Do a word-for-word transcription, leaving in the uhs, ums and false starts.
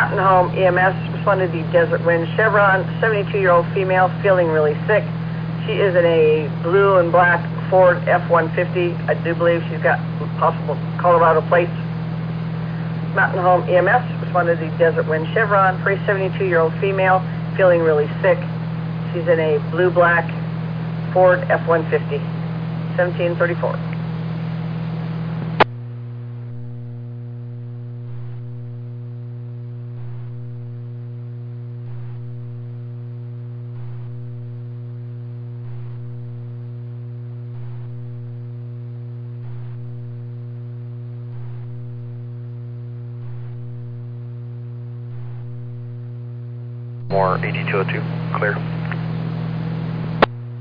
Mountain Home E M S responded to the Desert Wind Chevron, seventy-two-year-old female, feeling really sick. She is in a blue and black Ford F one fifty. I do believe she's got possible Colorado plates. Mountain Home E M S responded to the Desert Wind Chevron for a seventy-two-year-old female, feeling really sick. She's in a blue-black Ford F one fifty, seventeen thirty-four. More eighty-two oh two, clear.